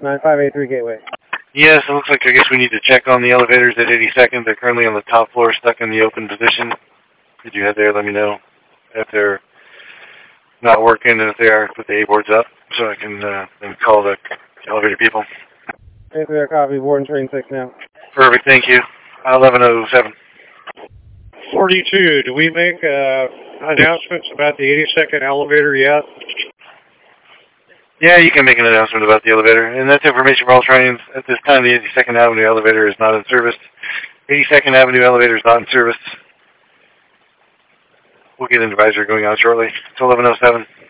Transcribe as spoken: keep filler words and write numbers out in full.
nine five eight three Gateway. Yes, it looks like I guess we need to check on the elevators at eighty-second. They're currently on the top floor, stuck in the open position. If you head there, let me know if they're not working, and if they are, put the A-boards up so I can uh, then call the elevator people. eight three, copy, board and train six now. Perfect, thank you. eleven oh seven. forty-two, do we make uh, announcements about the eighty-second elevator yet? Yeah, you can make an announcement about the elevator, and that's information for all trains. At this time, the eighty-second Avenue elevator is not in service. eighty-second Avenue elevator is not in service. We'll get an advisory going out shortly. It's eleven oh seven.